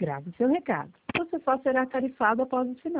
Grave seu recado. Você só será tarifado após o sinal.